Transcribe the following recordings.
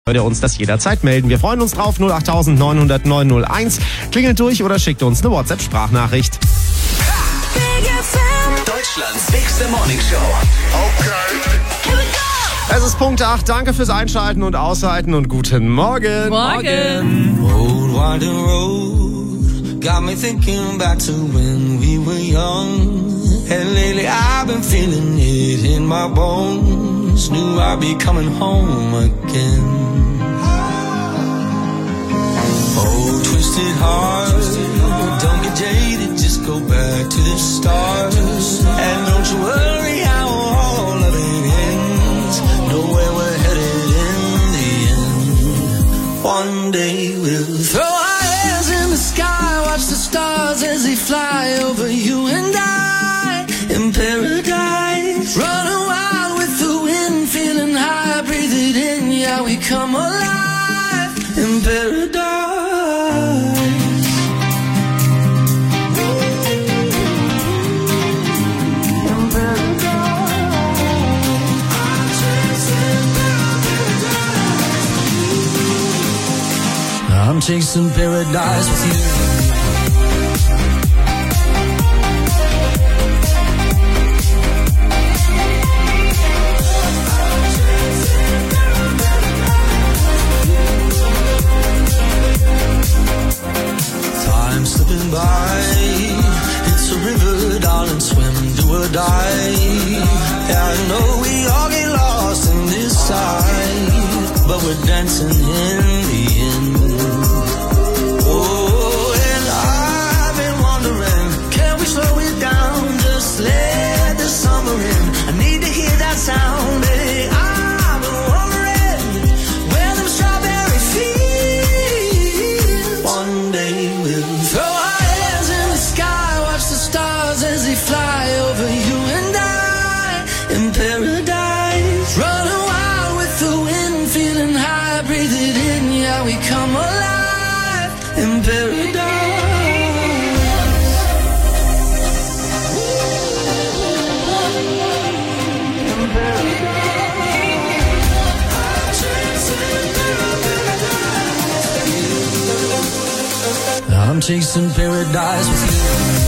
Könnt ihr uns das jederzeit melden. Wir freuen uns drauf. 08000 900 901. Klingelt durch oder schickt uns eine WhatsApp-Sprachnachricht. Deutschlands nächste Morningshow. Okay. Es ist Punkt 8. Danke fürs Einschalten und Aushalten und guten Morgen. Morgen. Old winding road got me thinking back to when we were young. And lately I've been feeling it in my bones. Knew I'd be coming home again. Oh, twisted heart, don't get jaded, just go back to the start. And don't you worry how all of it ends. Know where we're headed in the end. One day we'll throw our hands in the sky, watch the stars as they fly over you and I. In paradise, running wild with the wind, feeling high, breathe it in, yeah, we come alive. In paradise. I'm chasing paradise with you. Time slipping by, it's a river, darling, swim, do or die. Yeah, I know we all get lost in this side, but we're dancing in the end. Oh, and I've been wondering, can we slow it down? Just let the summer in. I need to hear that sound. Hey, I've been wondering where them strawberries feel. One day we'll throw our hands in the sky, watch the stars as they fly over you and I. In paradise, running wild with the wind, feeling high, breathe it in, yeah, we come alive. In paradise. I'm chasing paradise with you.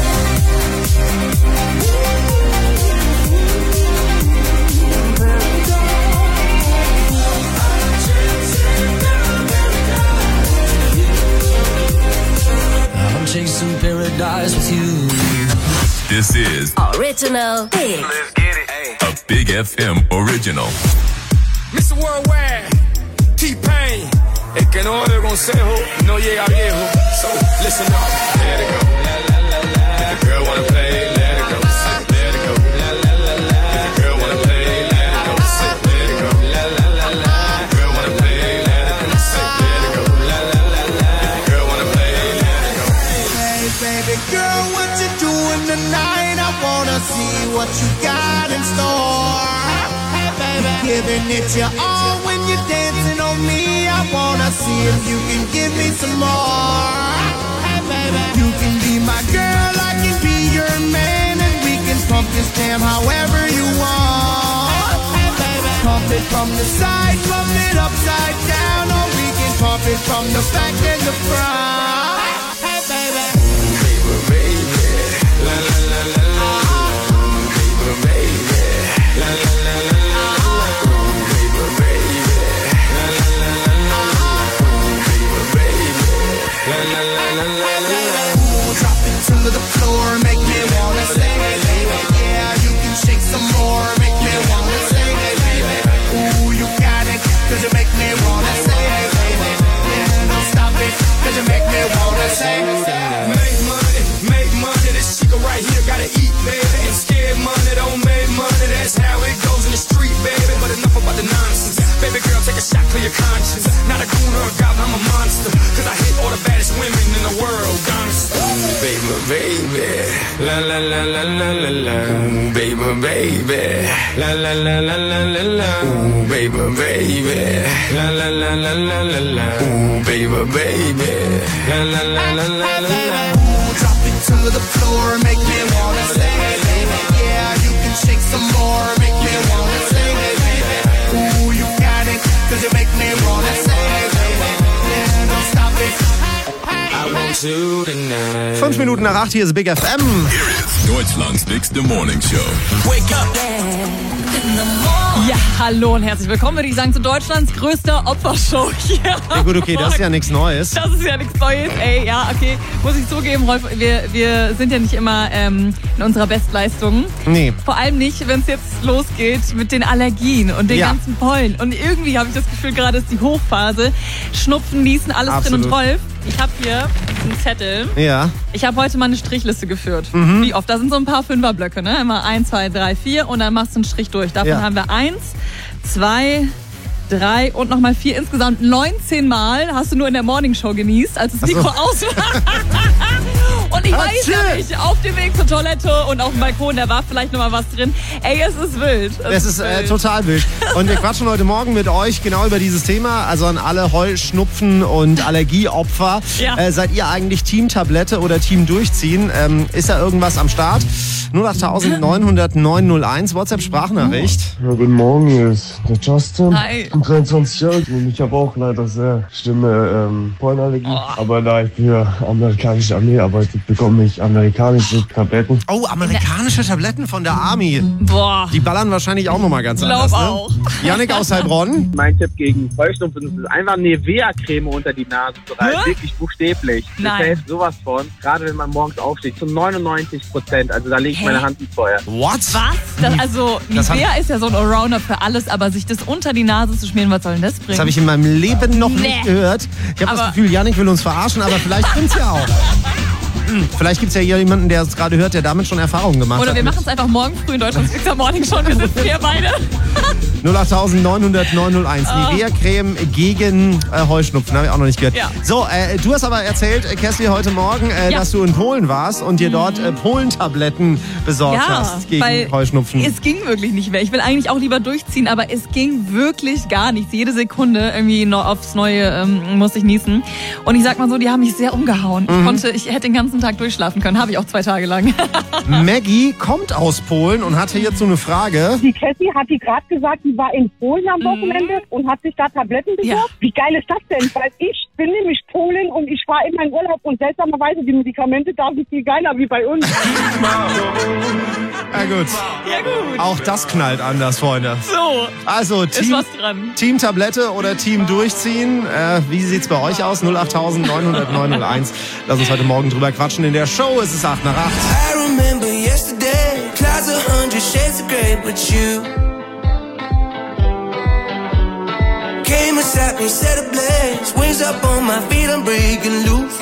Chasing paradise with you. This is Original Big. Let's get it. a Big FM original. Mr. Worldwide, T-Pain. El que no oye consejo no llega viejo. So listen up. Let it go. If the girl wanna play, let it go. Let it go. If the girl wanna play, let it go. Let it go. If the girl wanna play, let it go. Let it go. If the girl wanna play, let it go. Hey baby girl, what you doing tonight? I wanna see what you got in store. Hey baby, giving it your all when you're dancing on me. I wanna see if you can give me some more. Hey baby, you can be my girl, I can be your man, and we can pump this jam however you want. Hey baby, pump it from the side, pump it upside down, or we can pump it from the back and the front. Hey baby, Baby, la la la la la. Baby, baby, la la la la la. Baby, baby, la la la la la. Baby, baby, la la la la la. drop it to the floor, make me wanna sing it, baby. Yeah, you can shake some more, make me wanna sing it, baby. Ooh, you got it, 'cause you make me wanna sing it, baby. Yeah, don't stop it, 'cause you make me wanna sing it. Make money, this chica right here gotta eat, baby. And scared money don't make money, that's how it goes in the street, baby. But enough about the nonsense. Baby girl, take a shot, clear your conscience. Not a goon or a goblin, I'm a monster. 'Cause I hit all the baddest women in the world, honest. Baby, baby, la la la la la la la. Baby, baby, la la la la la la la. Baby, baby, la la la la la la la. Baby, baby, la la la la la la la. Drop it to the floor, make me wanna sing it, baby. Yeah, you can shake some more, make me wanna sing it, baby. Ooh, you got it, 'cause you make me wanna sing it. to tonight. 5 Minuten nach 8, hier ist Big FM. Here is Deutschland's Big Morning Show. Wake up. Ja, hallo und herzlich willkommen, würde ich sagen, zu Deutschlands größter Opfershow hier. Ja gut, okay, das ist ja nichts Neues. Das ist ja nichts Neues, ey, ja, okay. Muss ich zugeben, Rolf, wir sind ja nicht immer in unserer Bestleistung. Nee. Vor allem nicht, wenn es jetzt losgeht mit den Allergien und den ganzen Pollen. Und irgendwie habe ich das Gefühl, gerade ist die Hochphase. Schnupfen, Niesen, alles Absolut. drin. Und Rolf, ich habe hier einen Zettel. Ja. Ich habe heute mal eine Strichliste geführt. Wie oft? Da sind so ein paar Fünferblöcke, ne? Immer 1, 2, 3, 4 und dann machst du einen Strich durch. Davon haben wir 1, 2, 3 und nochmal 4. Insgesamt 19 Mal hast du nur in der Morningshow genießt, als das Mikro aus war. Und ich weiß ja nicht, auf dem Weg zur Toilette und auf dem Balkon, da war vielleicht noch mal was drin. Ey, es ist wild. Es ist total wild. Und wir quatschen heute Morgen mit euch genau über dieses Thema. Also an alle Heuschnupfen- und Allergieopfer. Ja. Seid ihr eigentlich Team Tablette oder Team Durchziehen? Ist da irgendwas am Start? 08900 901, WhatsApp-Sprachnachricht. Ja, guten Morgen, hier ist der Justin. Hi. Ich bin 23 Jahre alt und ich habe auch leider sehr schlimme Pollenallergie. Aber da ich für amerikanische Armee arbeite, bekomme ich amerikanische Tabletten. Oh, amerikanische Tabletten von der Army. Boah. Die ballern wahrscheinlich auch nochmal ganz anders. Glaub Ne? auch. Janik aus Heilbronn. Mein Tipp gegen Heuschnupfen ist einfach Nivea-Creme unter die Nase zu reiben. Wirklich buchstäblich. Das Nein. hilft sowas von. Gerade wenn man morgens aufsteht. Zu 99%. Also da lege ich meine Hand ins Feuer. What? Was? Also Nivea ist ja so ein Allrounder für alles, aber sich das unter die Nase zu schmieren, was soll denn das bringen? Das habe ich in meinem Leben noch nicht gehört. Ich habe das Aber- Gefühl, Janik will uns verarschen, aber vielleicht stimmt's ja auch. Vielleicht gibt es ja hier jemanden, der es gerade hört, der damit schon Erfahrungen gemacht Oder hat. wir machen es einfach morgen früh in Deutschlands Fixer Morning Show. Wir sitzen hier beide. 08900 901. Nivea-Creme gegen Heuschnupfen. Habe ich auch noch nicht gehört. Ja. So, du hast aber erzählt, Kessley, heute Morgen, dass du in Polen warst und dir dort Polentabletten besorgt hast gegen weil Heuschnupfen. es ging wirklich nicht mehr. Ich will eigentlich auch lieber durchziehen, aber es ging wirklich gar nichts. Jede Sekunde irgendwie noch aufs Neue musste ich niesen. Und ich sag mal so, die haben mich sehr umgehauen. Ich hätte den ganzen Tag durchschlafen können. Habe ich auch 2 Tage lang. Maggie kommt aus Polen und hatte jetzt so eine Frage. Die Cassie hat die gerade gesagt, die war in Polen am Wochenende und hat sich da Tabletten besorgt. Ja. Wie geil ist das denn? Weil ich bin nämlich Polin und ich fahre immer in Urlaub und seltsamerweise die Medikamente da sind viel geiler wie bei uns. Ja gut. Ja gut. Auch das knallt anders, Freunde. So, Also ist was dran. Team Tablette oder Team Durchziehen? Wie sieht's bei euch aus? 08900 901. Lass uns heute Morgen drüber quatschen. In der Show ist es 8 nach 8. I remember yesterday, clouds 100 shades of grey, but you came and sat me, set ablaze, wings up on my feet, I'm breaking loose.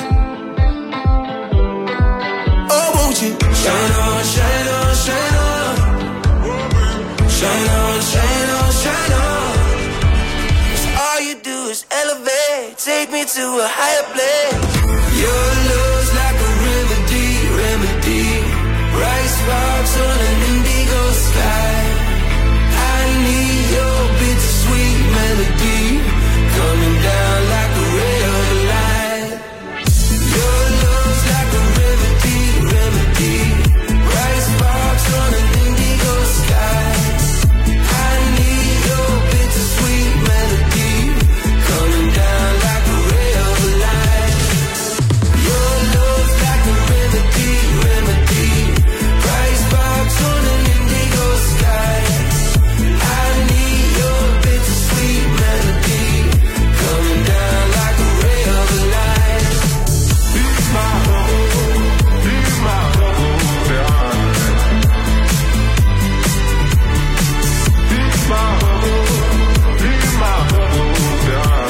Oh, won't you shine on, shine on, shine on, shine on, shine on, shine on. 'Cause all you do is elevate, take me to a higher place. Your love's like a remedy, bright sparks on an indigo sky. I need your bittersweet melody, coming down like a ray of light. Your love's like a remedy, bright sparks on an indigo sky. I need your bittersweet melody, coming down like a ray of light. Your love's like a remedy, bright sparks on an indigo sky. I need your bittersweet melody, coming down like a ray of light. Be my hope, be my hope, yeah. Be my hope, be my hope, yeah.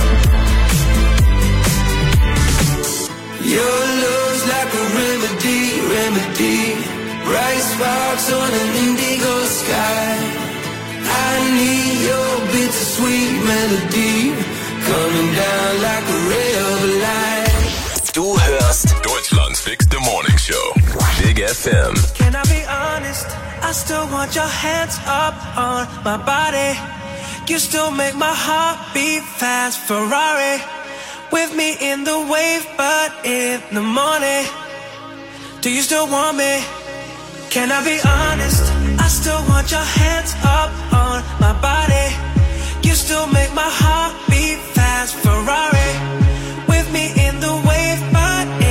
Your love's like a remedy, bright sparks on an indigo sky. I need your bittersweet melody, coming down like a ray of light. Du hörst Deutschland's Big Morning Show. Big FM. Can I be honest? I still want your hands up on my body. You still make my heart beat fast. Ferrari with me in the wave, but in the morning. Do you still want me? Can I be honest? I still want your hands up on my body. You still make my heart beat fast. Ferrari with me in the wave, but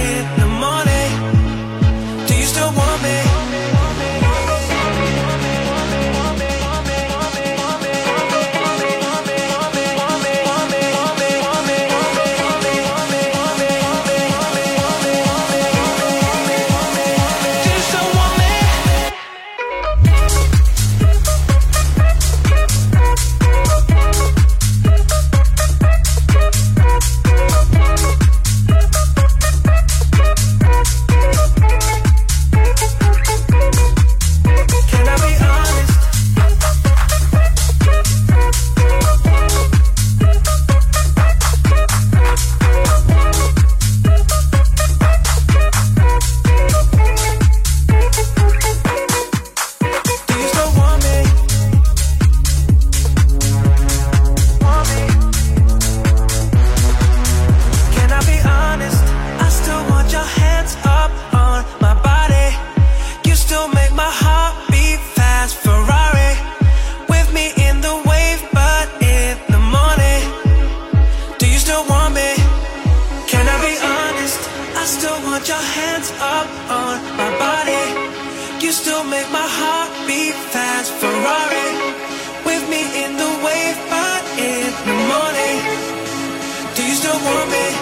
hands up on my body. You still make my heart beat fast. Ferrari, with me in the wave, but in the morning. Do you still want me?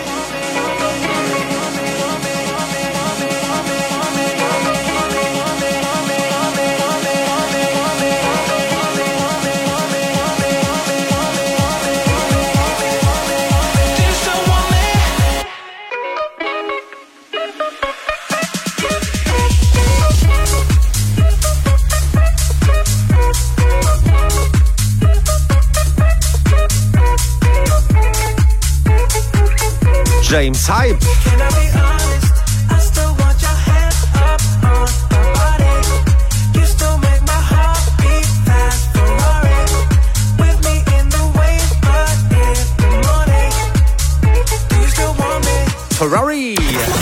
James Hype. Ferrari.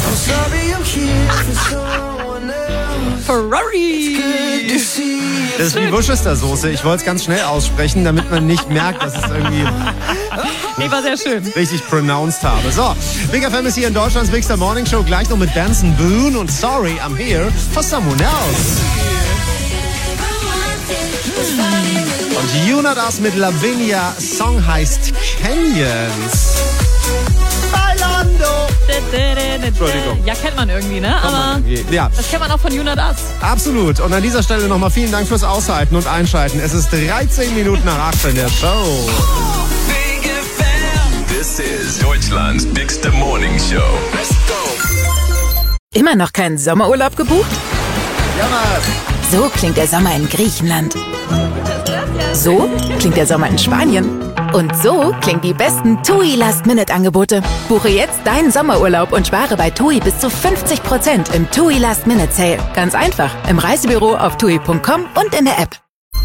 Ferrari. Das ist wie Worcestersoße. Ich wollte es ganz schnell aussprechen, damit man nicht merkt, dass es irgendwie Nee, war sehr schön. richtig pronounced habe. So, Big FM ist hier in Deutschlands Bigster Morning Show. Gleich noch mit Benson Boone und Sorry, I'm Here for Someone Else. Und Jonas mit Lavinia. Song heißt Canyons. Bailando. Entschuldigung. Ja, kennt man irgendwie, ne? Aber ja. das kennt man auch von Jonas. Absolut. Und an dieser Stelle nochmal vielen Dank fürs Aushalten und Einschalten. Es ist 13 Minuten nach 8 in der Show. This is Deutschland's Bigster Morning Show. Let's go. Immer noch keinen Sommerurlaub gebucht? Ja, Mann. So klingt der Sommer in Griechenland. So klingt der Sommer in Spanien. Und so klingen die besten TUI Last-Minute-Angebote. Buche jetzt deinen Sommerurlaub und spare bei TUI bis zu 50% im TUI Last-Minute-Sale. Ganz einfach im Reisebüro auf TUI.com und in der App.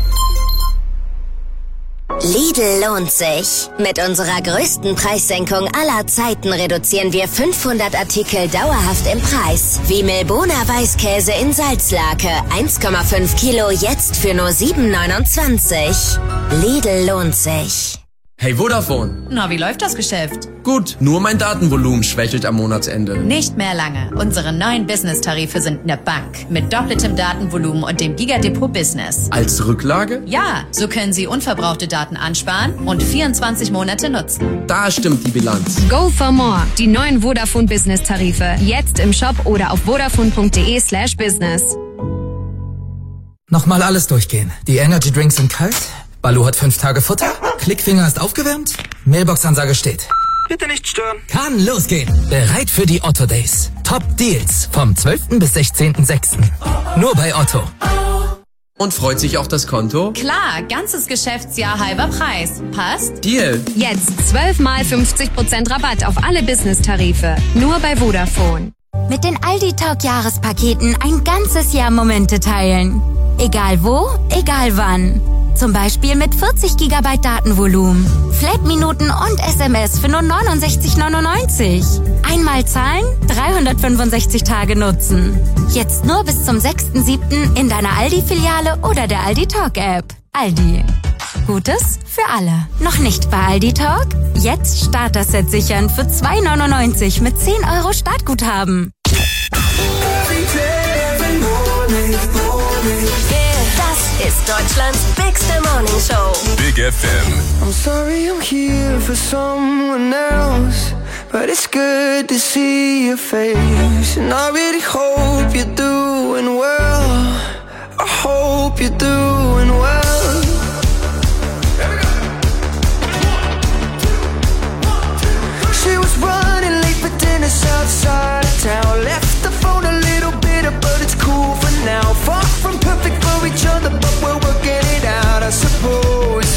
Lidl lohnt sich. Mit unserer größten Preissenkung aller Zeiten reduzieren wir 500 Artikel dauerhaft im Preis. Wie Milboner Weißkäse in Salzlake. 1,5 Kilo jetzt für nur 7,29. Lidl lohnt sich. Hey Vodafone. Na, wie läuft das Geschäft? Gut, nur mein Datenvolumen schwächelt am Monatsende. Nicht mehr lange. Unsere neuen Business-Tarife sind eine Bank. Mit doppeltem Datenvolumen und dem Gigadepot Business. Als Rücklage? Ja, so können Sie unverbrauchte Daten ansparen und 24 Monate nutzen. Da stimmt die Bilanz. Go for more. Die neuen Vodafone Business-Tarife. Jetzt im Shop oder auf vodafone.de/business. Nochmal alles durchgehen. Die Energy Drinks sind kalt. Baloo hat 5 Tage Futter. Klickfinger ist aufgewärmt. Mailbox-Ansage steht. Bitte nicht stören. Kann losgehen. Bereit für die Otto Days. Top Deals vom 12. bis 16.06. Nur bei Otto. Und freut sich auch das Konto? Klar, ganzes Geschäftsjahr halber Preis. Passt? Deal. Jetzt 12 mal 50% Rabatt auf alle Business-Tarife. Nur bei Vodafone. Mit den Aldi Talk Jahrespaketen ein ganzes Jahr Momente teilen. Egal wo, egal wann. Zum Beispiel mit 40 GB Datenvolumen, Flat-Minuten und SMS für nur 69,99. Einmal zahlen, 365 Tage nutzen. Jetzt nur bis zum 6.7. in deiner Aldi-Filiale oder der Aldi Talk-App. Aldi. Gutes für alle. Noch nicht bei Aldi Talk? Jetzt Starter-Set sichern für 2,99 mit 10 € Startguthaben. Das ist Deutschlands Bigster Morning Show. Big FM. I'm sorry I'm here for someone else, but it's good to see your face. And I really hope you're doing well. I hope you're doing well. She was running late for dinner outside of town. Left the phone a little bitter, but it's cool for now. Far from perfect for each other, but we're working it out, I suppose.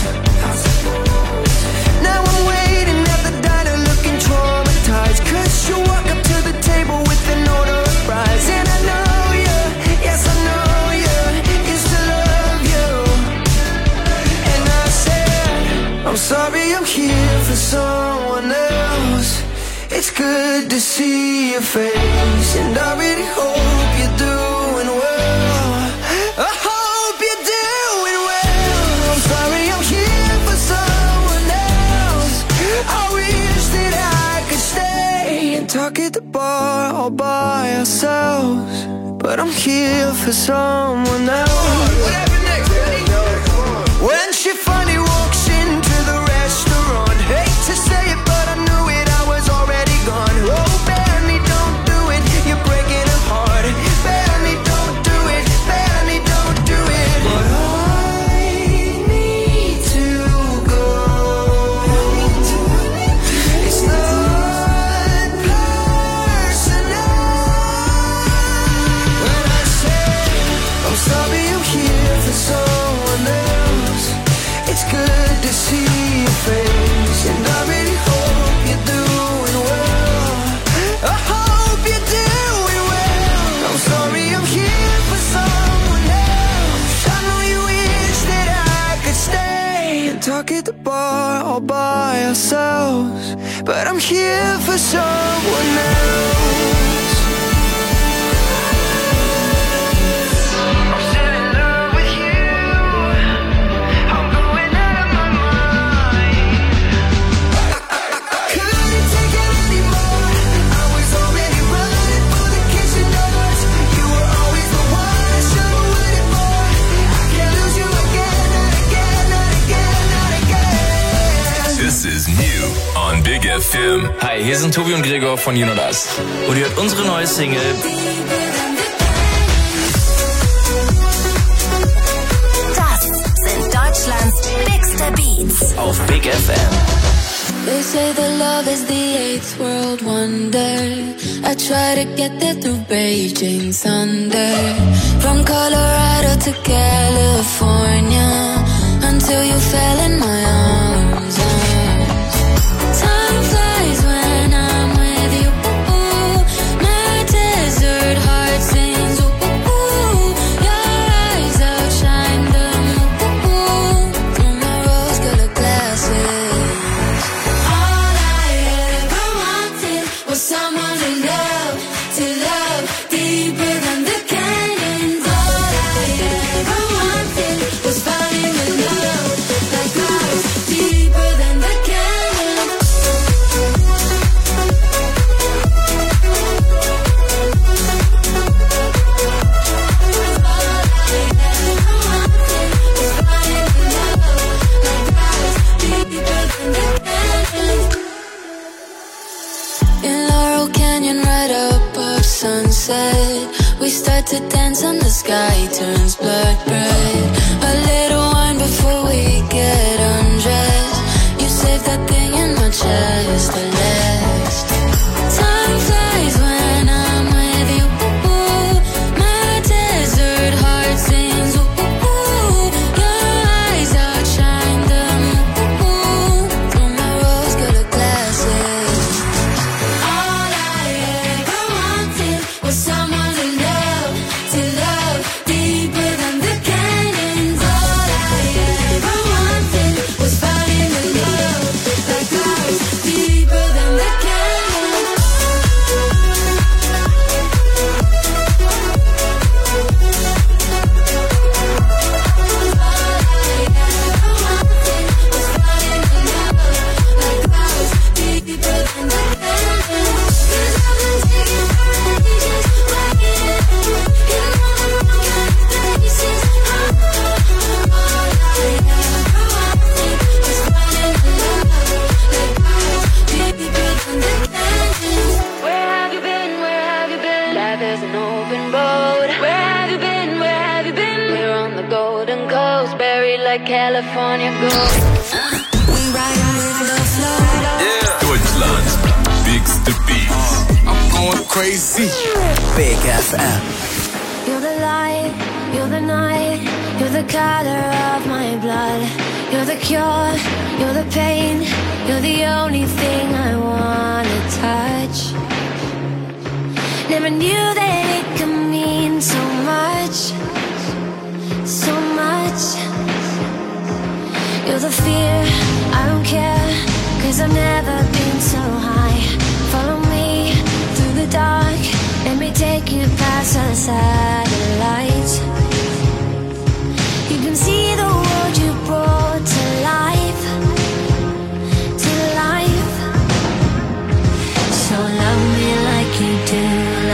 Now I'm waiting at the diner looking traumatized, 'cause you walk up to the table with an order of fries. And I know you, yes I know you, used to love you. And I said, I'm sorry I'm here for someone else. It's good to see your face, and I really hope you're doing well. I hope you're doing well. I'm sorry I'm here for someone else. I wish that I could stay and talk at the bar all by ourselves, but I'm here for someone else. What happened next? When she finally walks into the restaurant, hate to say it, but I knew it, I was already gone. Oh, Benny, don't do it, you're breaking her heart. Benny, don't do it, Benny, don't do it. But I need to go. It's not personal. When I say I'm sorry, I'm here for someone else. It's good to see your face, and I really hope you're doing well. I hope you're doing well. I'm sorry, I'm here for someone else. I know you wish that I could stay and talk at the bar all by ourselves, but I'm here for someone else. This is new on Big FM. Hi, hier sind Tobi und Gregor von You Know Das. Und ihr hört unsere neue Single. Das sind Deutschlands bigste Beats. Auf Big FM. They say that love is the eighth world wonder. I try to get there through Beijing Sunday. From Colorado to California, until you fell in my arms. Time flies when I'm with you. My desert heart sings. Your eyes outshine the moon through my rose-colored glasses. All I ever wanted was someone to love deeper than the canyons. All I ever wanted was falling in love like clouds deeper than the canyons. All I ever wanted was falling in love like clouds deeper than the canyons. In Laurel Canyon, right above sunset, we start to dance and the sky turns blood red. A little wine before we get undressed. You save that thing in my chest, the last. Time flies when I'm with you. My desert heart sings. Your eyes outshine the moon through my rose-colored glasses. All I ever wanted was someone to love deeper than the canyons. All I ever wanted was falling in love like clouds deeper than the canyons. Where have you been? Where have you been? Life is an open road. Where have you been? Where have you been? We're on the Golden Coast, buried like California gold. We riding with the flow. Deutschlands bigste Beats. I'm going crazy. Big FM. You're the light, you're the night, you're the color of my blood. You're the cure, you're the pain, you're the only thing I wanna touch. Never knew that it could mean so much, so much. You're the fear, I don't care, 'cause I've never been so high. Follow me through the dark, let me take you past the satellites. You can see the world you brought to life, to life. So love me like you do,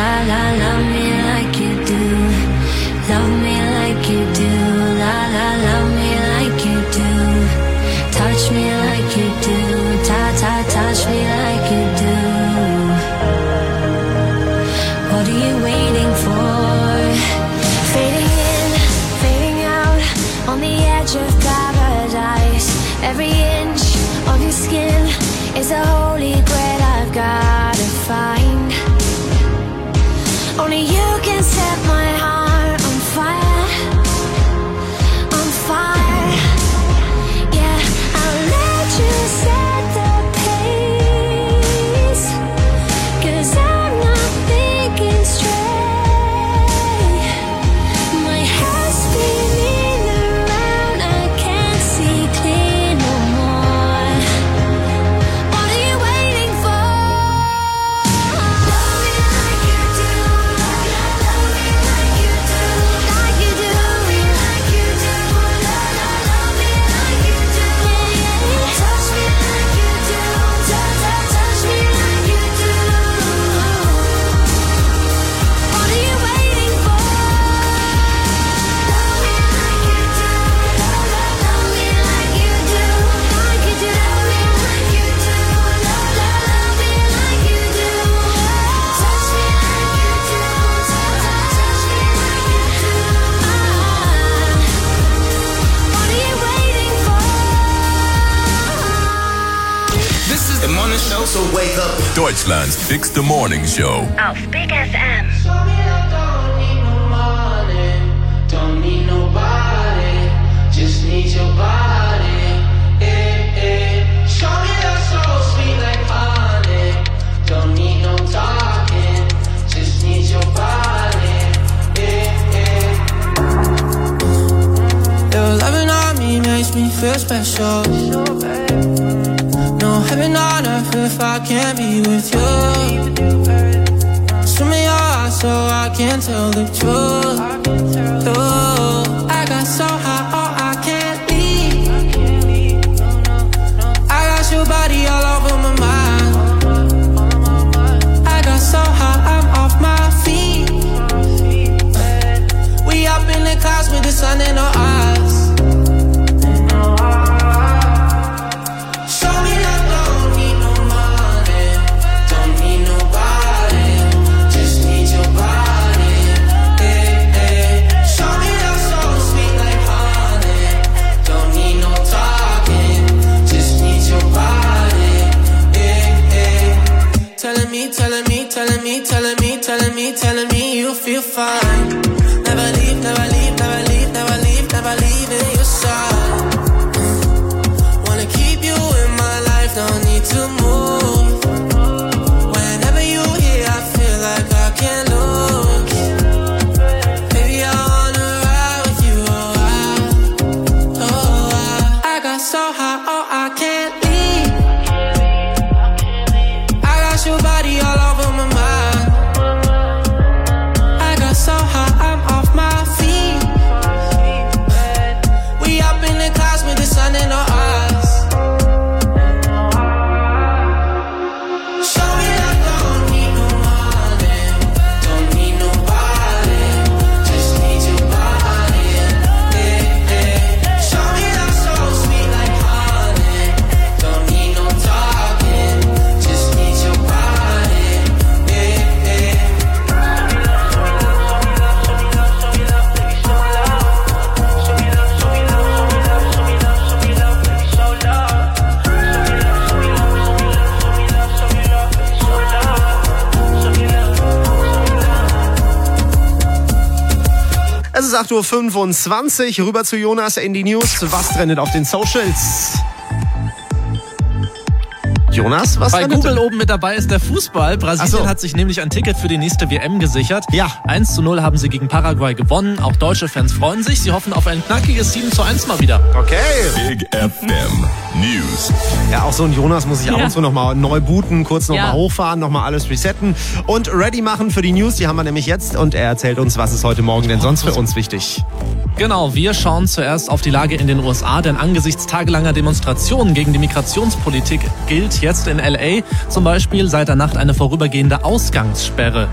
so wake up. Deutschlands Bigste Morning Show. Auf Big FM. Don't need nobody, just need your body. Show me that soul sweet like honey. Don't need no talking, just need your body. Your loving on me makes me feel special. No heaven on earth if I can't be with you. Swim in your eyes so I can tell the truth. I got so high, oh, I can't leave. I got your body all over my mind. I got so high, I'm off my feet. We up in the clouds with the sun in our eyes. Show me that don't need no money, don't need nobody, just need your body. Show me that soul sweet like honey, don't need no talking, just need your body. Telling me, telling me, telling me, telling me, telling me, telling me you feel fine. Never leave, never leave, never leave, never leave, never leave in your side. Wanna keep you in my life, don't need to move. Whenever you here, I feel like I can't lose. Baby, I wanna ride with you, I got so high, oh, I can't leave. I got your body all over my mind. I got so high, I'm off my feet. We up in the clouds with the sun in our eyes. Show me that don't need no money, don't need nobody, just need your body. Show me that soul sweet like honey, don't need no talking, just need your body. Es ist 8:25 Uhr, rüber zu Jonas in die News. Was trendet auf den Socials? Jonas, was Bei trendet? Google oben mit dabei ist der Fußball. Brasilien hat sich nämlich ein Ticket für die nächste WM gesichert. Ja. 1:0 haben sie gegen Paraguay gewonnen. Auch deutsche Fans freuen sich. Sie hoffen auf ein knackiges 7:1 mal wieder. Okay. Big FM News. Ja, auch so ein Jonas muss sich ab und zu nochmal neu booten, kurz nochmal Ja. hochfahren, nochmal alles resetten und ready machen für die News. Die haben wir nämlich jetzt und er erzählt uns, was ist heute Morgen denn sonst für uns wichtig. Genau, wir schauen zuerst auf die Lage in den USA, denn angesichts tagelanger Demonstrationen gegen die Migrationspolitik gilt jetzt in LA zum Beispiel seit der Nacht eine vorübergehende Ausgangssperre.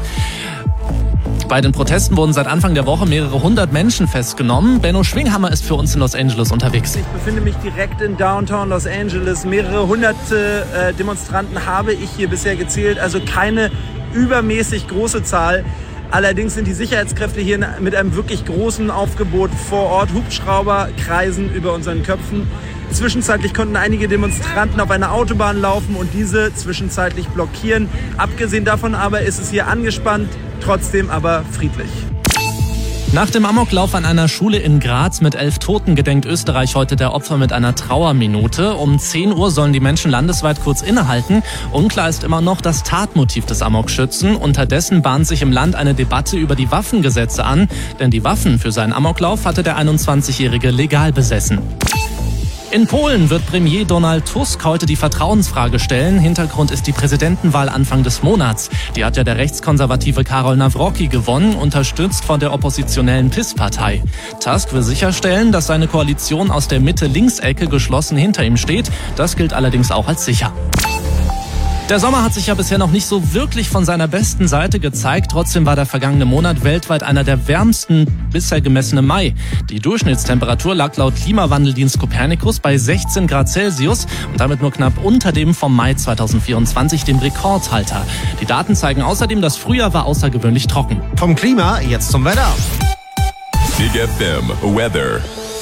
Bei den Protesten wurden seit Anfang der Woche mehrere hundert Menschen festgenommen. Benno Schwinghammer ist für uns in Los Angeles unterwegs. Ich befinde mich direkt in Downtown Los Angeles. Mehrere hunderte Demonstranten habe ich hier bisher gezählt, also keine übermäßig große Zahl. Allerdings sind die Sicherheitskräfte hier mit einem wirklich großen Aufgebot vor Ort. Hubschrauber kreisen über unseren Köpfen. Zwischenzeitlich konnten einige Demonstranten auf einer Autobahn laufen und diese zwischenzeitlich blockieren. Abgesehen davon aber ist es hier angespannt, trotzdem aber friedlich. Nach dem Amoklauf an einer Schule in Graz mit 11 Toten gedenkt Österreich heute der Opfer mit einer Trauerminute. Um 10 Uhr sollen die Menschen landesweit kurz innehalten. Unklar ist immer noch das Tatmotiv des Amokschützen. Unterdessen bahnt sich im Land eine Debatte über die Waffengesetze an. Denn die Waffen für seinen Amoklauf hatte der 21-Jährige legal besessen. In Polen wird Premier Donald Tusk heute die Vertrauensfrage stellen. Hintergrund ist die Präsidentenwahl Anfang des Monats. Die hat ja der rechtskonservative Karol Nawrocki gewonnen, unterstützt von der oppositionellen PiS-Partei. Tusk will sicherstellen, dass seine Koalition aus der Mitte-Links-Ecke geschlossen hinter ihm steht. Das gilt allerdings auch als sicher. Der Sommer hat sich ja bisher noch nicht so wirklich von seiner besten Seite gezeigt. Trotzdem war der vergangene Monat weltweit einer der wärmsten bisher gemessene Mai. Die Durchschnittstemperatur lag laut Klimawandeldienst Copernicus bei 16 Grad Celsius und damit nur knapp unter dem vom Mai 2024, dem Rekordhalter. Die Daten zeigen außerdem, das Frühjahr war außergewöhnlich trocken. Vom Klima jetzt zum Wetter. Big FM Weather.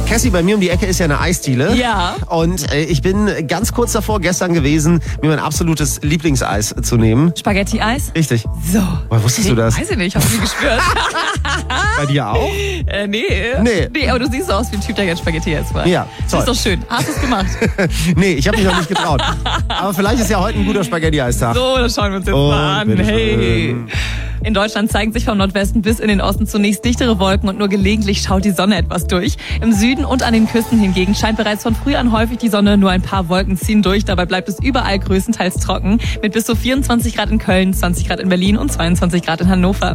Cassie, bei mir um die Ecke ist ja eine Eisdiele. Ja. Und ich bin ganz kurz davor gestern gewesen, mir mein absolutes Lieblingseis zu nehmen. Spaghetti-Eis? Richtig. So. Woher wusstest du das? Weiß ich nicht, hab ich nie gespürt. Bei dir auch? Nee, aber du siehst so aus wie ein Typ, der jetzt Spaghetti jetzt war. Ja, toll. Das ist doch schön. Hast du es gemacht? Nee, ich habe mich noch nicht getraut. Aber vielleicht ist ja heute ein guter Spaghetti-Eistag. So, das schauen wir uns jetzt mal an. Hey. In Deutschland zeigen sich vom Nordwesten bis in den Osten zunächst dichtere Wolken und nur gelegentlich schaut die Sonne etwas durch. Im Süden und an den Küsten hingegen scheint bereits von früh an häufig die Sonne, nur ein paar Wolken ziehen durch. Dabei bleibt es überall größtenteils trocken mit bis zu 24 Grad in Köln, 20 Grad in Berlin und 22 Grad in Hannover.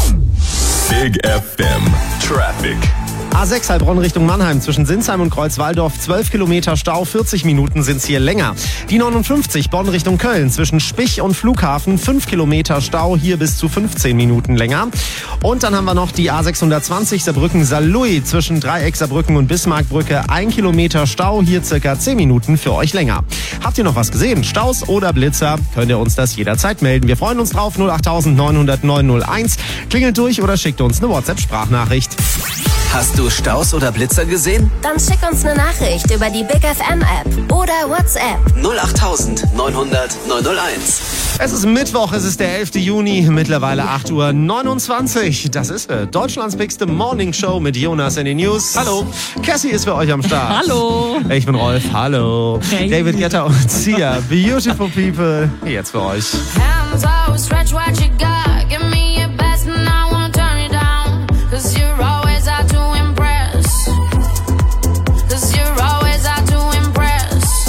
Big FM Traffic. A6 Heilbronn Richtung Mannheim zwischen Sinsheim und Kreuzwaldorf 12 Kilometer Stau, 40 Minuten sind's hier länger. Die 59 Bonn Richtung Köln zwischen Spich und Flughafen 5 Kilometer Stau, hier bis zu 15 Minuten länger. Und dann haben wir noch die A620 Saarbrücken-Saarlouis zwischen Dreieck Saarbrücken und Bismarckbrücke 1 Kilometer Stau, hier circa 10 Minuten für euch länger. Habt ihr noch was gesehen? Staus oder Blitzer? Könnt ihr uns das jederzeit melden. Wir freuen uns drauf. 08000 900 901. Klingelt durch oder schickt uns eine WhatsApp-Sprachnachricht. Hast du Staus oder Blitzer gesehen? Dann schick uns eine Nachricht über die Big FM App oder WhatsApp. 08000 900 901. Es ist Mittwoch, es ist der 11. Juni, mittlerweile 8:29 Uhr. Das ist Deutschlands bigste Morning Show mit Jonas in den News. Hallo. Cassie ist für euch am Start. Hallo. Ich bin Rolf. Hallo. Hey. David Guetta und Sia. Beautiful People. Jetzt für euch. Hands out, stretch what you got. Give me your best and I won't turn it down. 'Cause you're always out to impress. 'Cause you're always out to impress.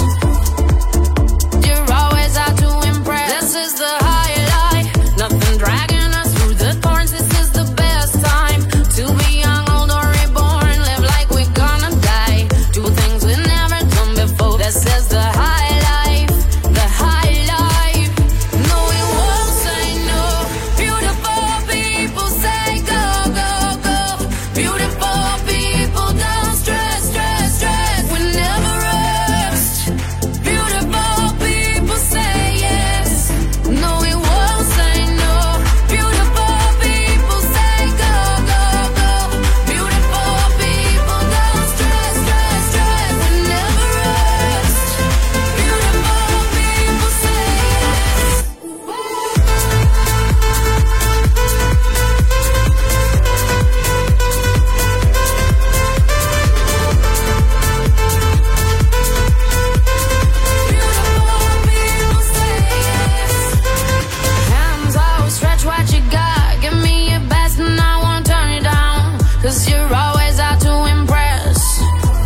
You're always out to impress. This is the highlight. Nothing dragging us through the thorns. This is the best time to be young, old or reborn. Live like we're gonna die. Do things we've never done before. This is the high life. The high life. No, we won't say no. Beautiful people say go, go, go. Beautiful people don't stress, stress, stress. We never rest. Beautiful people say yes. No, we won't say no. Beautiful people say go, go, go. Beautiful people don't stress, stress, stress. We never rest. Beautiful people say yes. Hands out, stretch what you got. Give me your best and I won't turn it down. 'Cause you're always out to impress.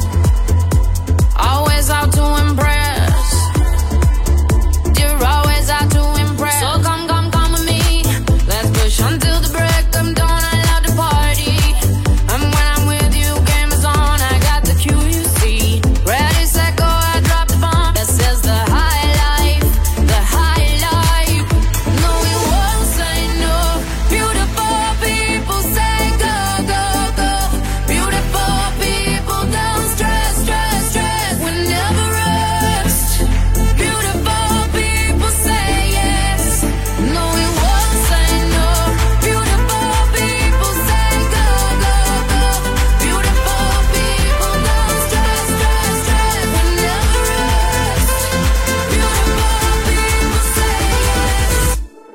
Always out to impress. You're always out to impress. So come, come, come with me. Let's push until the break of dawn. I love to party. And when I'm with you, game is on. I got the cue, you see. Ready, set, go, I drop the bomb. This is the high life. The high life. No, we won't say no. Beautiful people say go, go, go. Beautiful people don't stress, stress, stress. We never rest. Beautiful people say yes. No, we won't say no. Beautiful people say go, go, go. Beautiful people don't stress, stress, stress. We never rest. Beautiful people say yes.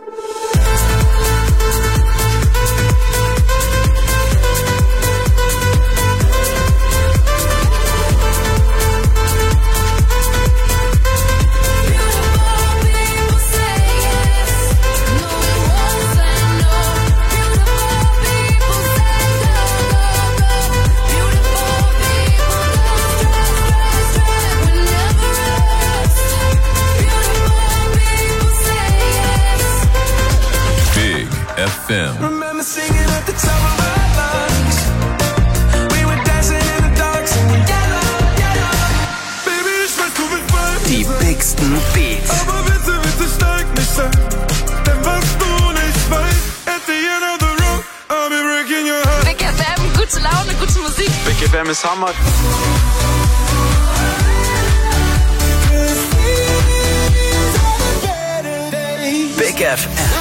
Big FM. Remember singing at the top of our lungs. We were dancing in the dark, singing yellow, yellow. Baby, ich weiß, du willst fallen. Die bigsten Beats. Aber bitte, bitte steig nicht sein. Denn was du nicht weißt, at the end of the road, I'll be breaking your heart. Big FM, gute Laune, gute Musik. Big FM ist Hammer. Big FM.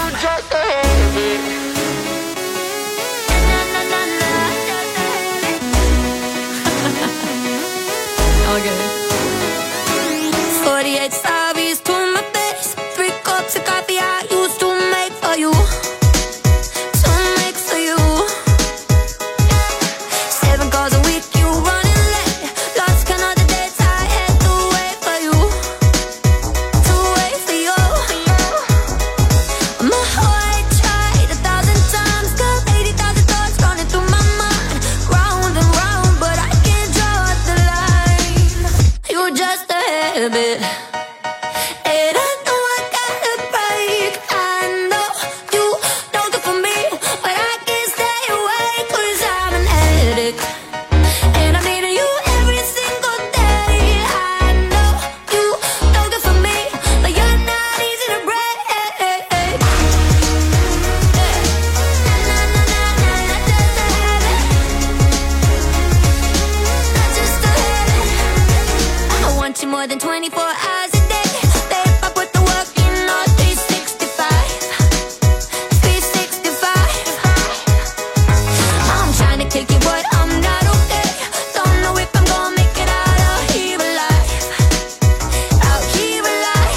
take it, but I'm not okay. Don't know if I'm gonna make it out here alive. Out here alive.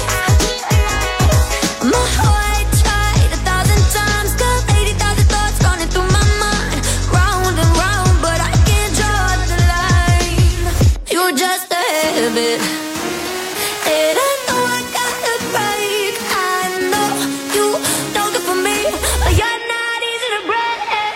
My heart tried 1,000 times, got 80,000 thoughts running through my mind. Round and round, but I can't draw the line. You're just a habit. And I know I got a break. I know you don't good for me, but you're not easy to break.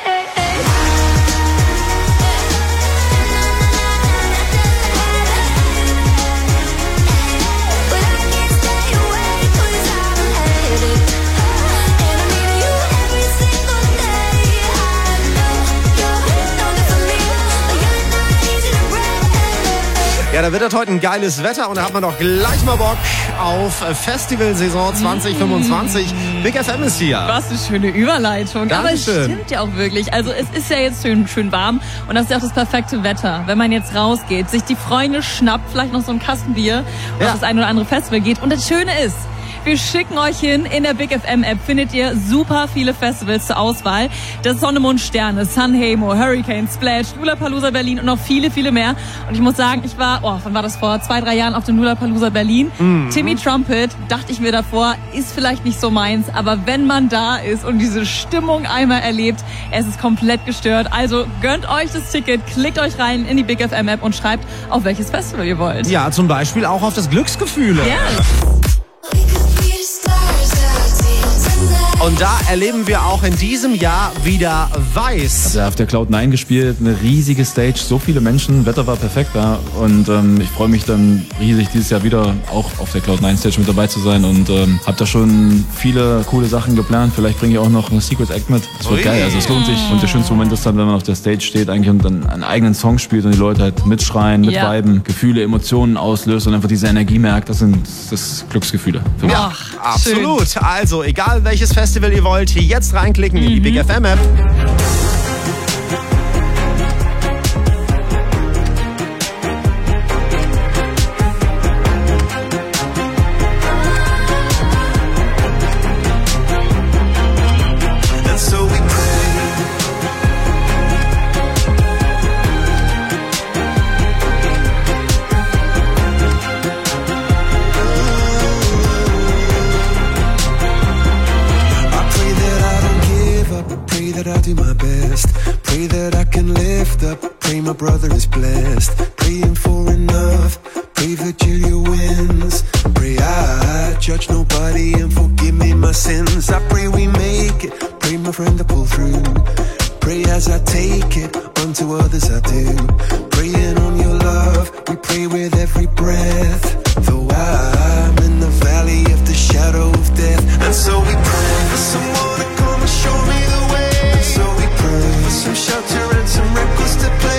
But I can't stay away 'cause I'm an addict. And I need you every single day. I know you don't good for me, but you're not easy to break. Ja, da wird heute ein geiles Wetter und da hat man doch gleich mal Bock auf Festivalsaison 2025. Big FM ist hier. Was eine schöne Überleitung. Dankeschön. Aber es stimmt ja auch wirklich. Also es ist ja jetzt schön warm und das ist ja auch das perfekte Wetter. Wenn man jetzt rausgeht, sich die Freunde schnappt, vielleicht noch so ein Kasten Bier, auf das ein oder andere Festival geht. Und das Schöne ist, wir schicken euch hin. In der Big FM App findet ihr super viele Festivals zur Auswahl. Das Sonne, Mond, Sterne, Sanremo, Hurricane, Splash, Lollapalooza Berlin und noch viele, viele mehr. Und ich muss sagen, ich war, wann war das, vor 2-3 Jahren auf dem Lollapalooza Berlin. Timmy Trumpet, dachte ich mir davor, ist vielleicht nicht so meins. Aber wenn man da ist und diese Stimmung einmal erlebt, es ist komplett gestört. Also gönnt euch das Ticket, klickt euch rein in die Big FM App und schreibt, auf welches Festival ihr wollt. Ja, zum Beispiel auch auf das Glücksgefühle. Ja. Und da erleben wir auch in diesem Jahr wieder Weiß. Also auf der Cloud9 gespielt, eine riesige Stage, so viele Menschen, Wetter war perfekt da und ich freue mich dann riesig dieses Jahr wieder auch auf der Cloud9 Stage mit dabei zu sein und habe da schon viele coole Sachen geplant. Vielleicht bringe ich auch noch einen Secret Act mit. Das wird geil, also es lohnt sich. Und der schönste Moment ist dann, wenn man auf der Stage steht eigentlich und dann einen eigenen Song spielt und die Leute halt mitschreien, mitviben, Gefühle, Emotionen auslöst und einfach diese Energie merkt. Das sind Glücksgefühle für mich. Ja, absolut. Schön. Also egal welches Festival ihr wollt, hier jetzt reinklicken in die Big FM App. My brother is blessed, praying for enough, pray Virgilia wins, pray I judge nobody and forgive me my sins, I pray we make it, pray my friend to pull through, pray as I take it, unto others I do, praying on your love, we pray with every breath, though I'm in the valley of the shadow of death, and so we pray for someone to come and show me the way, and so we pray for some shelter and some records to play.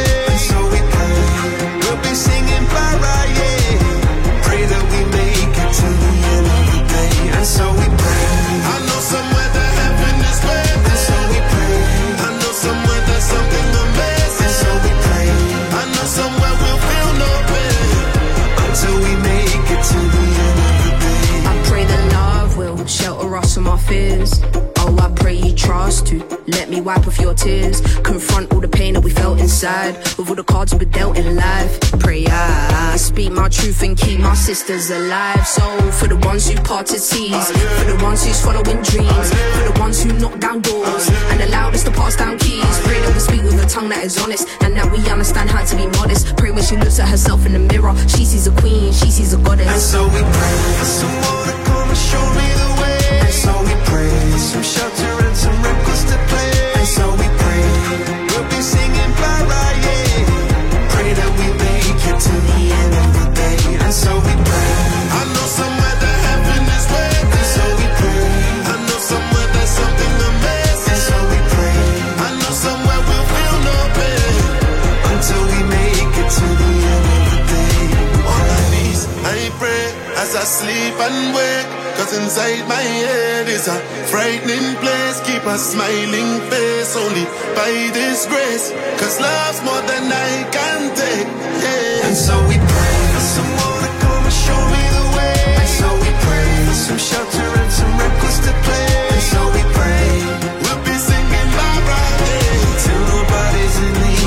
Singing Mariah, pray that we make it to the end of the day, and so we pray. I know somewhere that heaven is waiting, and so we pray. I know somewhere there's something amazing, and so we pray. I know somewhere we'll feel no pain until we make it to the end of the day. I pray that love will shelter us from our fears. Oh, I pray you trust to let me wipe off your tears. Confront all the pain that we felt inside with all the cards we were dealt in life. Pray I speak my truth and keep my sisters alive. So for the ones who parted seas, for the ones who's following dreams, for the ones who knock down doors and allowed us to pass down keys. Pray that we speak with a tongue that is honest and that we understand how to be modest. Pray when she looks at herself in the mirror, she sees a queen, she sees a goddess. And so we pray for someone to come and show me the way. And so we pray some shelter and some records to play. And so we pray we'll be singing Mariah. Pray that we make it to the end of the day. And so we pray. I know somewhere that heaven is waiting. And so we pray. I know somewhere there's something amazing. And so we pray. I know somewhere we'll feel no pain until we make it to the end of the day. On my knees, I pray as I sleep and wake. Cause inside my head is a frightening place. Keep a smiling face only by this grace. Cause love's more than I can take, yeah. And so we pray for someone to come and show me the way. And so we pray for some shelter and some records to play. And so we pray we'll be singing Mariah till nobody's in the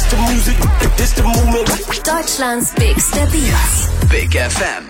the music, this the movement. Deutschlands bigste Beats. Big FM.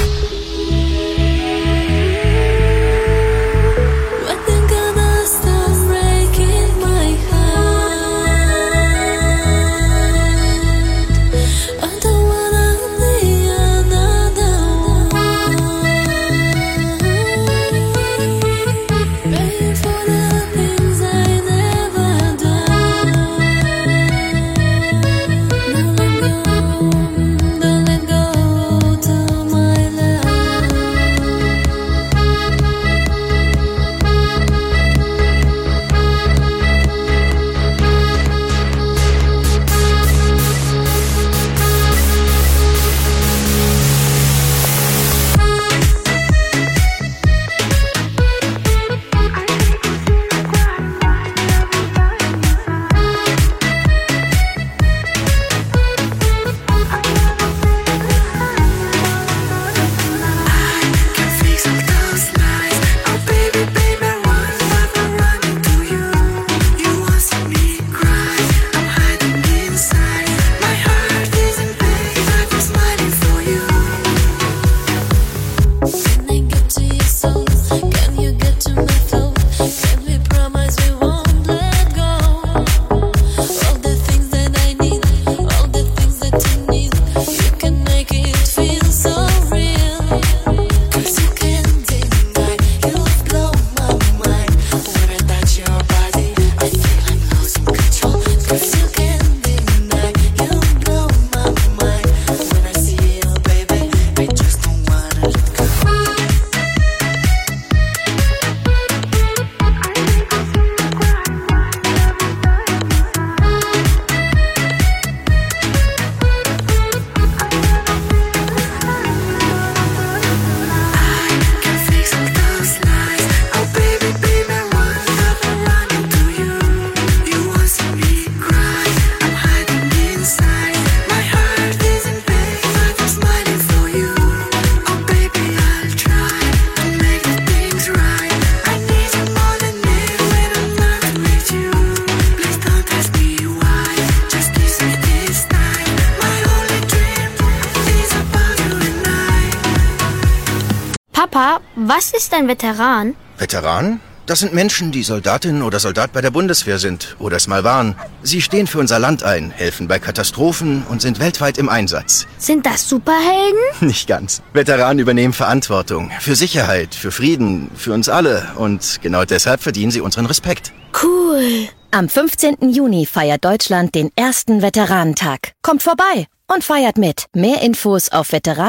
Papa, was ist ein Veteran? Veteran? Das sind Menschen, die Soldatin oder Soldat bei der Bundeswehr sind oder es mal waren. Sie stehen für unser Land ein, helfen bei Katastrophen und sind weltweit im Einsatz. Sind das Superhelden? Nicht ganz. Veteranen übernehmen Verantwortung für Sicherheit, für Frieden, für uns alle. Und genau deshalb verdienen sie unseren Respekt. Cool. Am 15. Juni feiert Deutschland den ersten Veteranentag. Kommt vorbei und feiert mit. Mehr Infos auf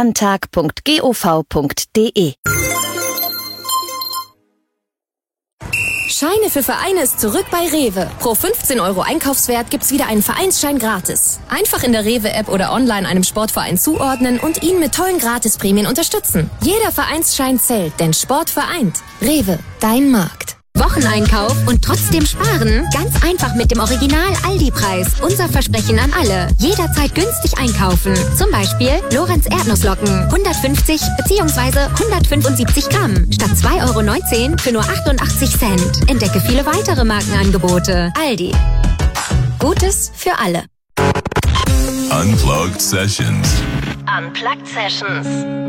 veteranentag.gov.de. Scheine für Vereine ist zurück bei Rewe. Pro 15 € Einkaufswert gibt's wieder einen Vereinsschein gratis. Einfach in der Rewe-App oder online einem Sportverein zuordnen und ihn mit tollen Gratisprämien unterstützen. Jeder Vereinsschein zählt, denn Sport vereint. Rewe, dein Markt. Wocheneinkauf und trotzdem sparen? Ganz einfach mit dem Original-Aldi-Preis. Unser Versprechen an alle. Jederzeit günstig einkaufen. Zum Beispiel Lorenz Erdnusslocken. 150 bzw. 175 Gramm. Statt 2,19 € für nur 88 Cent. Entdecke viele weitere Markenangebote. Aldi. Gutes für alle. Unplugged Sessions. Unplugged Sessions.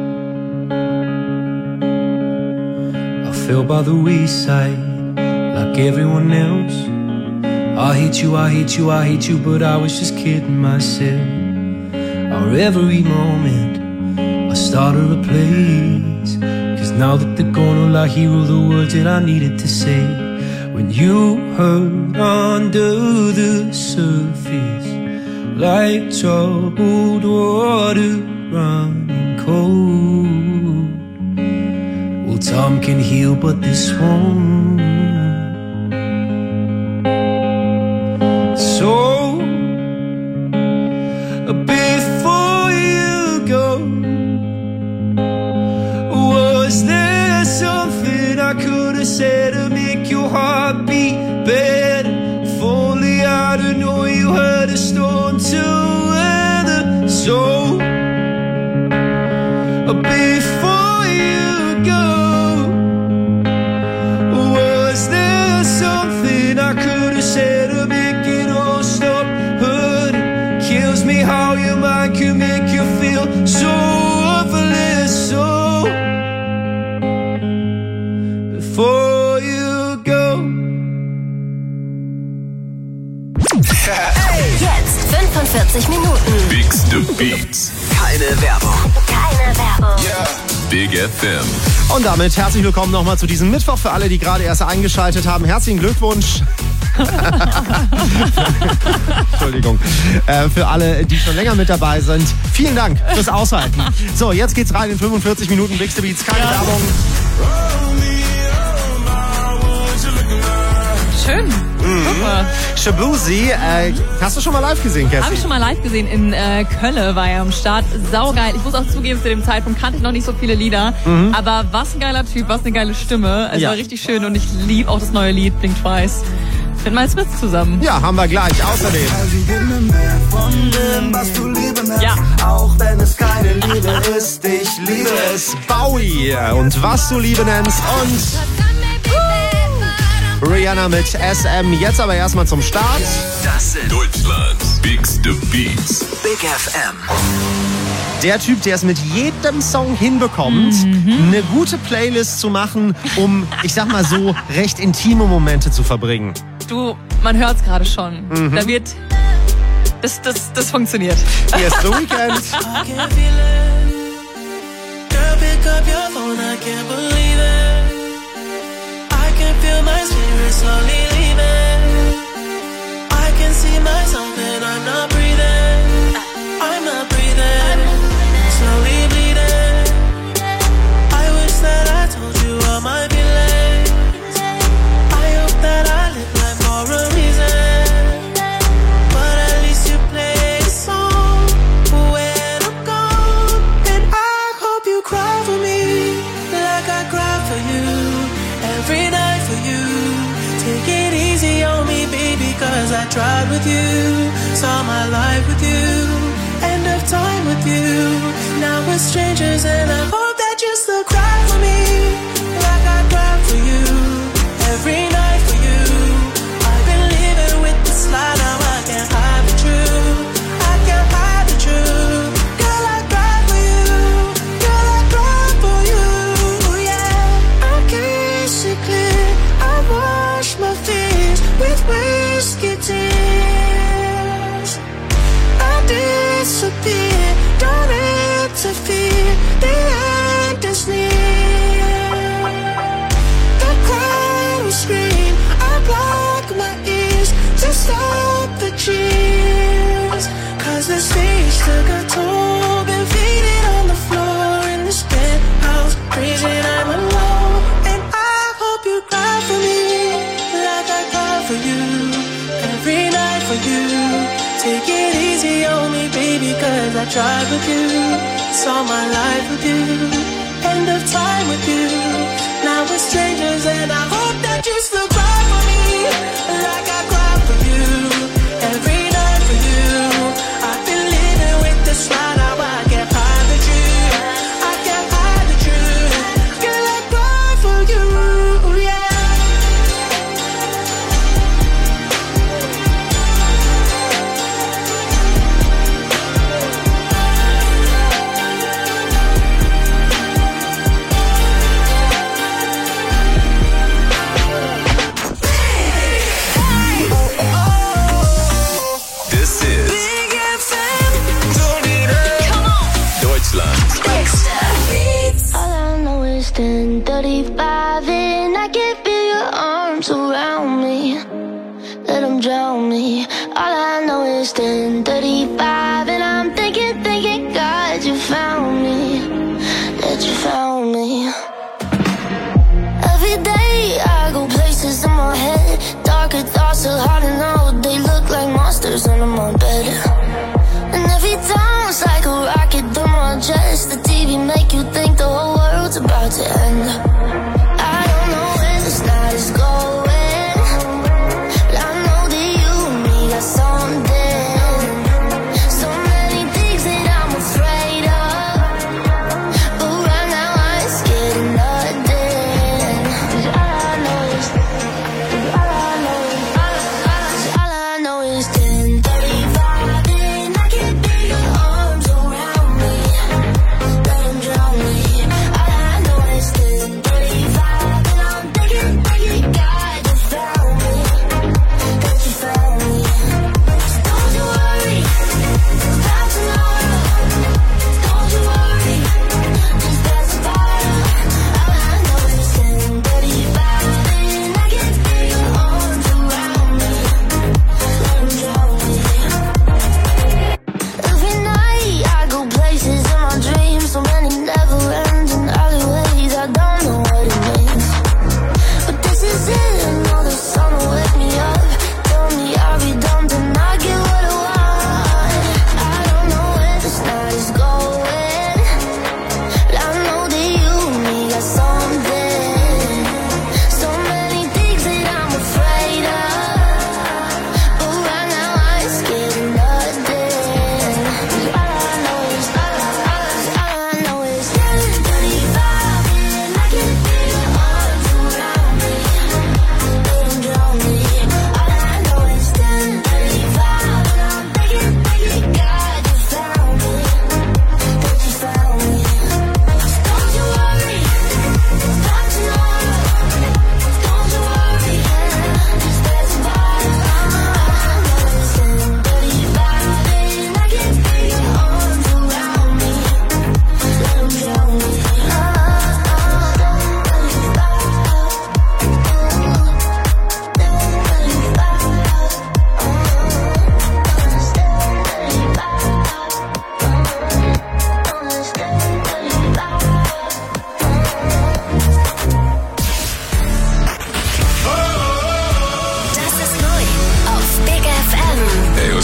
I fell by the wayside like everyone else. I hate you, I hate you, I hate you, but I was just kidding myself. Our every moment I started a place, 'cause now that they're gone, all I hear are the words that I needed to say. When you hurt under the surface, like troubled water running cold. Well, time can heal, but this won't. So, before you go, was there something I could have said to make your heart beat better? If only I'd have known you had a storm to weather. So, before you go, was 45 Minuten. Bigste Beats. Keine Werbung. Keine Werbung. Big FM. Und damit herzlich willkommen nochmal zu diesem Mittwoch für alle, die gerade erst eingeschaltet haben. Herzlichen Glückwunsch. Entschuldigung. Für alle, die schon länger mit dabei sind. Vielen Dank fürs Aushalten. So, jetzt geht's rein in 45 Minuten Bigste Beats. Keine Werbung. Schön. Super. Shabuzi, hast du schon mal live gesehen, Cassie? Habe ich schon mal live gesehen. In Köln war er am Start. Saugeil. Ich muss auch zugeben, zu dem Zeitpunkt kannte ich noch nicht so viele Lieder. Aber was ein geiler Typ, was eine geile Stimme. Es war richtig schön und ich liebe auch das neue Lied, Blink Twice. Mit Miles Smith zusammen. Ja, haben wir gleich. Außerdem. Ja. Auch wenn es keine Liebe ist, ich liebe es. Bowie und was du Liebe nennst und Rihanna mit SM. Jetzt aber erstmal zum Start. Das sind Deutschlands Bigste Beats. Big FM. Der Typ, der es mit jedem Song hinbekommt, eine gute Playlist zu machen, um, ich sag mal so, recht intime Momente zu verbringen. Du, man hört's gerade schon. Da wird... Das funktioniert. Hier ist The Weeknd. Girl, pick up your phone, I can't believe it. I can feel my spirit slowly leaving. I can see myself and I'm not breathing. I'm not breathing. Slowly bleeding. I wish that I told you all my feelings. I hope that I live life for a reason. But at least you play a song when I'm gone. And I hope you cry for me like I cry for you. Every night for you. Take it easy on me, baby, cause I tried with you. Saw my life with you. End of time with you. Now we're strangers and I hope that you still cry for me like I cried for you. Every night for you. I've been living with this lie, now I can't hide the truth. I can't hide the truth. Girl, I cried for you. Girl, I cried for you. Yeah, I can't see clear. I wash my fears with whiskey tears. I disappear, don't interfere. The end is near. The crowd will scream. I block my ears to stop the cheers. Cause the stage took a toll. Been faded on the floor in this penthouse. Crazy, I'm alone. And I hope you cry for me like I cry for you. Every night for you. Take it easy on me, baby, cause I tried with you. Saw my life with you. End of time with you. Now we're strangers and I hope that you still cry for me like I cry for you. Every night for you. I've been living with this lie, now I can't hide the truth. I can't hide the truth. Girl, I cry for you, yeah. This is Big FM. Deutschlands All I know is 10:35 and I can feel your arms around me. Let them drown me. All I know is 10:35 and I'm thinking, God, you found me. That you found me. Every day I go places in my head. Darker thoughts are hard to know. They look like monsters under my bed. And every time it's like a rocket through my chest. The TV make you think the whole world's about to end. I don't know where this night is going, but I know that you and me got something. So many things that I'm afraid of, but right now I ain't scared of nothing. 'Cause all I know is 10:35.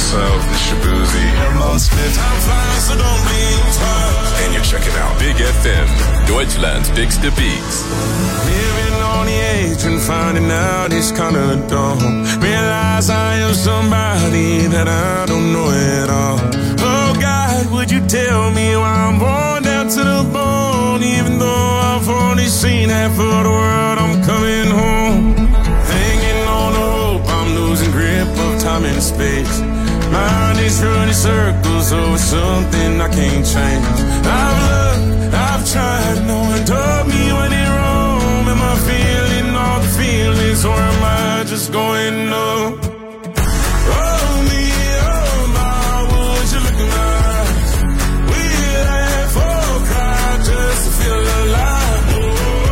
yourself, it's Shabuzi. Hello, Smith. I'm flying, so don't blink twice. And you're checking out Big FM, Deutschland's biggste Beats. Living on the edge and finding out it's kinda dumb. Realize I am somebody that I don't know at all. Oh God, would you tell me why I'm born down to the bone? Even though I've only seen half of the world, I'm coming home. Hanging on the hope, I'm losing grip of time and space. Mind is running circles over something I can't change. I've looked, I've tried, no one told me when it wrong. Am I feeling all the feelings, or am I just going numb? Oh me, oh my, would you look in my eyes? We laugh or cry just to feel alive. Oh,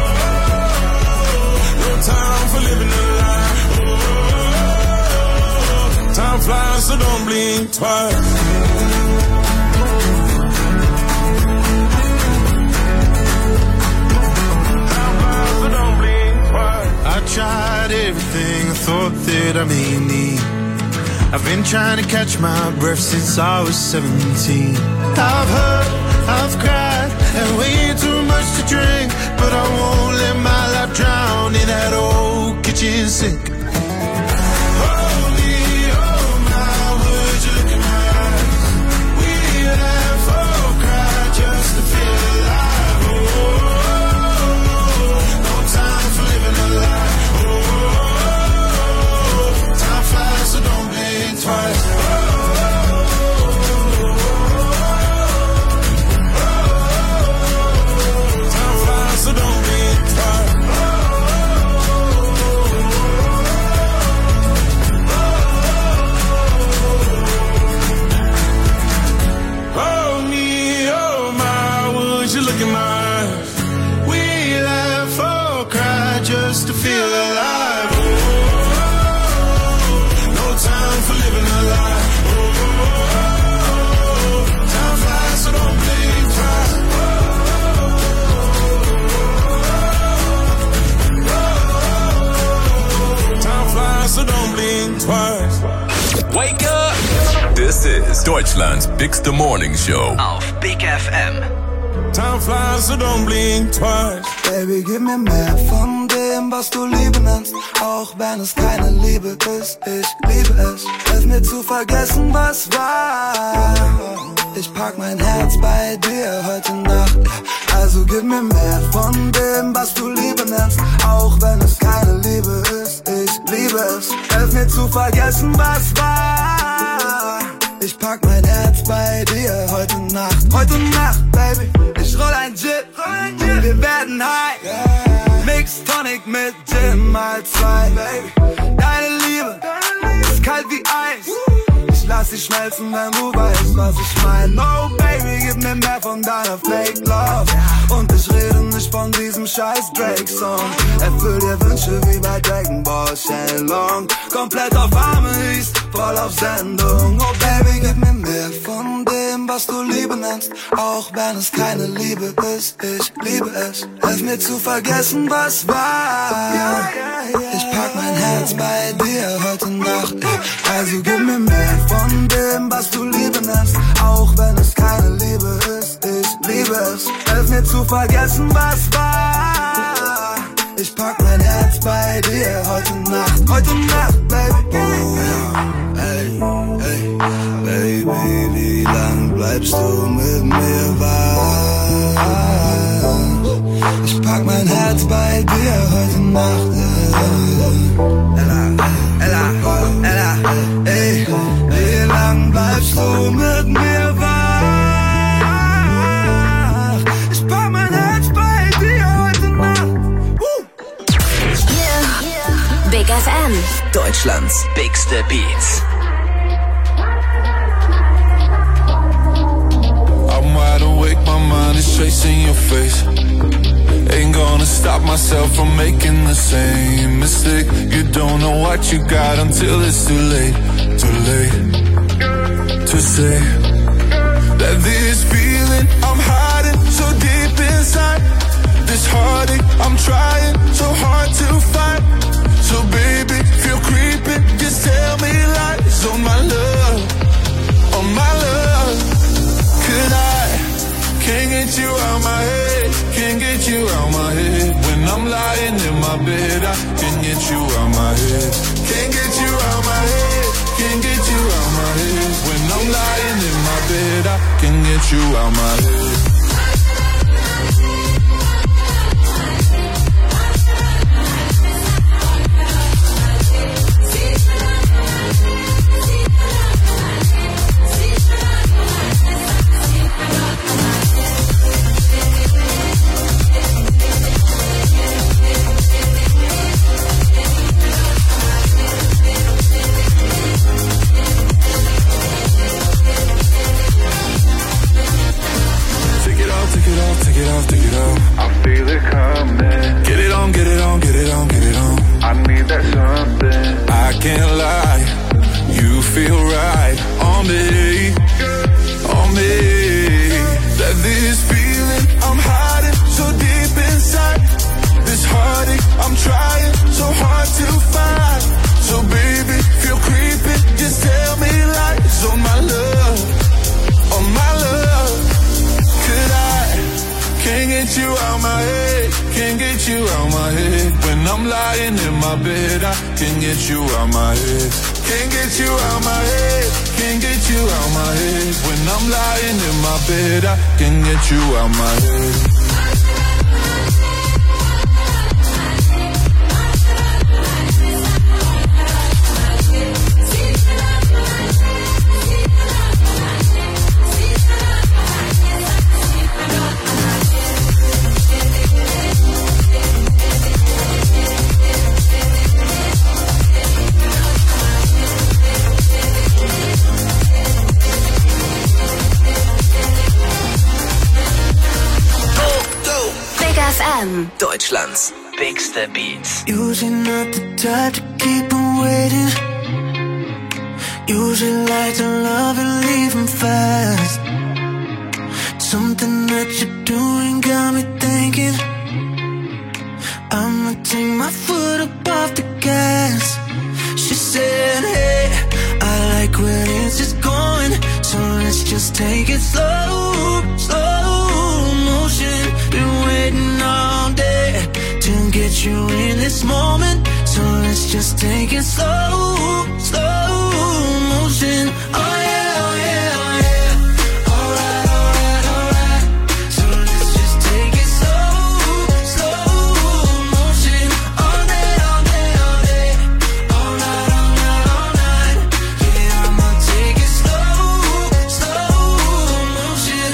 no time for living a lie. Oh, time flies, so don't blink twice. I tried everything I thought that I may need. I've been trying to catch my breath since I was 17. I've hurt, I've cried, and way too much to drink, but I won't let my life drown in that old kitchen sink. Oh me, oh my, would you look in my eyes? We laugh or cry just to feel alive. Oh, no time for living a lie. So don't blink twice. Time flies, so don't blink twice. Oh me, oh my, would you look in my eyes? We laugh or cry just to feel alive. Time for living a lie. Oh, time flies, so don't blink twice. Time flies, so don't blink twice. Wake up! This is Deutschland's biggste Morning Show auf Big FM. Time flies, so don't blink twice. Baby, gib mir mehr von dem, was du Liebe nennst, auch wenn es keine Liebe ist. Ich liebe es, hilf mir zu vergessen, was war. Ich pack mein Herz bei dir heute Nacht. Also gib mir mehr von dem, was du Liebe nennst, auch wenn es keine Liebe ist. Ich liebe es, hilf mir zu vergessen, was war. Ich pack mein Herz bei dir heute Nacht. Heute Nacht, Baby. Ich roll ein Gin, wir werden high. Mix Tonic mit Gin mal 2, Baby. Deine Liebe ist kalt wie Eis. Ich lass dich schmelzen, wenn du weißt, was ich mein. Oh, Baby, gib mir mehr von deiner Fake Love. Und ich rede nicht von diesem scheiß Drake-Song. Erfüll dir Wünsche wie bei Dragon Ball Shenlong. Komplett auf Arme ist voll auf Sendung. Oh, Baby, gib mir mehr von dem, was du Liebe nennst, auch wenn es keine Liebe ist. Ich liebe es, hilf mir zu vergessen, was war. Ich pack mein Herz bei dir heute Nacht. Also gib mir mehr von dem, was du Liebe nennst, auch wenn es keine Liebe ist. Ich liebe es, hilf mir zu vergessen, was war. Ich pack mein Herz bei dir heute Nacht. Heute Nacht, Baby. Hey, hey, Baby, wie lang bleibst du mit mir wach? Ich pack mein Herz bei dir heute Nacht. Ella, Ella, Ella, ey, wie lang bleibst du mit mir wach? Ich pack mein Herz bei dir heute Nacht. Big FM. Deutschlands bigste Beats. I'm wide awake, my mind is chasing your face. Ain't gonna stop myself from making the same mistake. You don't know what you got until it's too late to say that this feeling I'm hiding so deep inside. This heartache I'm trying so hard to fight. So baby, feel creeping, just tell me lies on my love. out my head. When I'm lying in my bed, I can get you out my head. Can't get you out my head. Can't get you out my head. When I'm lying in my bed, I can get you out my head. Take it off. I feel it coming. Get it on, get it on, get it on, get it on. I need that something. I can't lie, you feel right on me, on me. That this feeling I'm hiding so deep inside. This heartache I'm trying so hard to find. So baby, feel creepy, just tell me lies on my love, on my love. Could I? Can't get you out my head, can't get you out my head. When I'm lying in my bed, I can get you out my head. Can't get you out my head, can't get you out my head. When I'm lying in my bed, I can get you out my head. Deutschlands bigste Beats. Usually not the type to keep them waiting. Usually like to love and leave them fast. Something that you're doing got me thinking I'ma take my foot up off the gas. She said, hey, I like when it's just going, so let's just take it slow, slow motion. Been waiting all day to get you in this moment, so let's just take it slow, slow motion. Oh yeah, oh yeah, oh yeah. Alright, alright, alright. So let's just take it slow, slow motion. All day, all day, all day. All night, all night, all night. Yeah, I'ma take it slow, slow motion.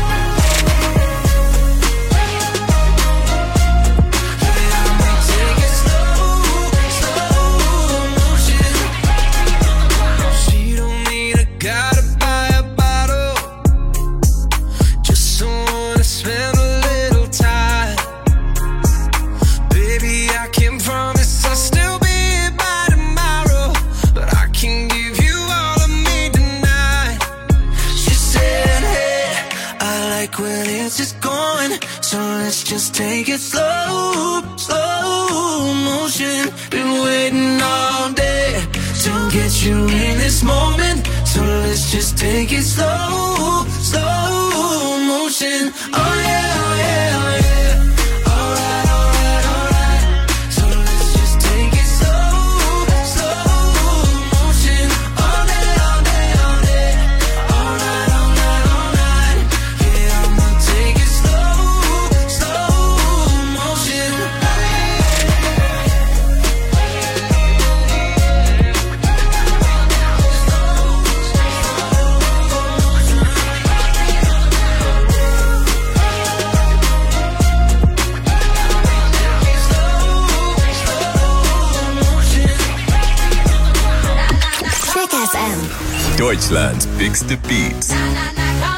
Just take it slow, slow motion. Been waiting all day to get you in this moment, so let's just take it slow, slow motion. Oh yeah, oh yeah, oh yeah. Alright, alright, alright. So let's just take it slow, slow motion. All day, all day, all day. All night, all night, all night. Yeah, I'ma take it slow, slow motion. Deutschlands bigste Beats.